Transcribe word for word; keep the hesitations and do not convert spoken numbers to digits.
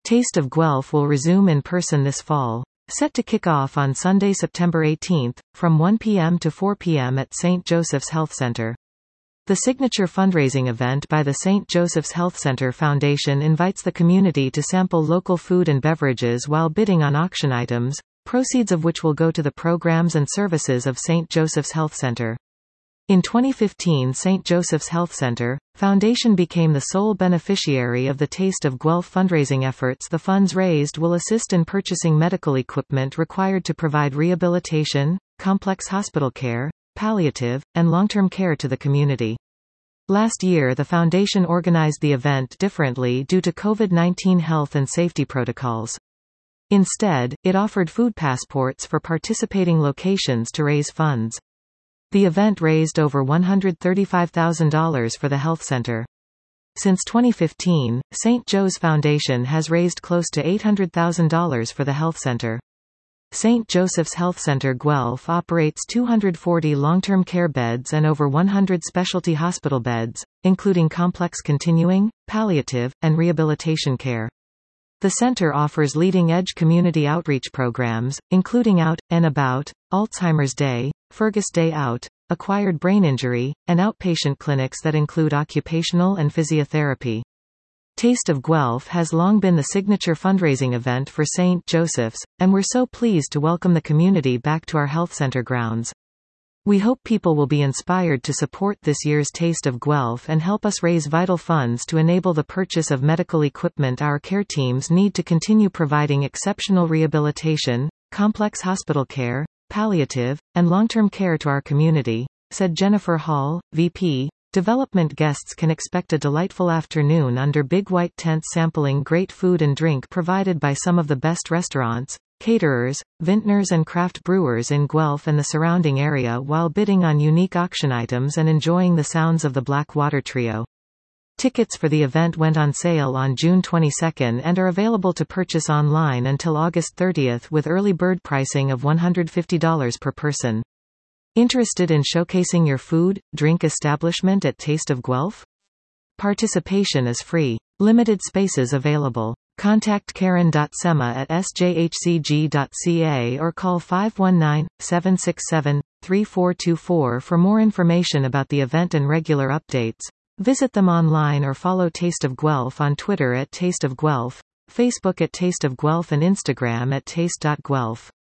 Taste of Guelph will resume in person this fall. Set to kick off on Sunday, September eighteenth, from one p m to four p m at Saint Joseph's Health Center. The signature fundraising event by the Saint Joseph's Health Center Foundation invites the community to sample local food and beverages while bidding on auction items, proceeds of which will go to the programs and services of Saint Joseph's Health Center. In twenty fifteen, Saint Joseph's Health Center Foundation became the sole beneficiary of the Taste of Guelph fundraising efforts. The funds raised will assist in purchasing medical equipment required to provide rehabilitation, complex hospital care, palliative, and long-term care to the community. Last year the foundation organized the event differently due to COVID nineteen health and safety protocols. Instead, it offered food passports for participating locations to raise funds. The event raised over one hundred thirty-five thousand dollars for the health center. Since twenty fifteen, Saint Joe's Foundation has raised close to eight hundred thousand dollars for the health center. Saint Joseph's Health Center Guelph operates two hundred forty long-term care beds and over one hundred specialty hospital beds, including complex continuing, palliative, and rehabilitation care. The center offers leading-edge community outreach programs, including Out and About, Alzheimer's Day, Fergus Day Out, acquired brain injury, and outpatient clinics that include occupational and physiotherapy. Taste of Guelph has long been the signature fundraising event for Saint Joseph's, and we're so pleased to welcome the community back to our health center grounds. We hope people will be inspired to support this year's Taste of Guelph and help us raise vital funds to enable the purchase of medical equipment our care teams need to continue providing exceptional rehabilitation, complex hospital care, palliative, and long-term care to our community, said Jennifer Hall, V P. Development. Guests can expect a delightful afternoon under big white tents sampling great food and drink provided by some of the best restaurants, caterers, vintners and craft brewers in Guelph and the surrounding area while bidding on unique auction items and enjoying the sounds of the Black Water Trio. Tickets for the event went on sale on June twenty-second and are available to purchase online until August thirtieth with early bird pricing of one hundred fifty dollars per person. Interested in showcasing your food, drink establishment at Taste of Guelph? Participation is free. Limited spaces available. Contact karen dot sema at s j h c g dot c a or call five one nine, seven six seven, three four two four for more information about the event and regular updates. Visit them online or follow Taste of Guelph on Twitter at Taste of Guelph, Facebook at Taste of Guelph and Instagram at taste dot guelph.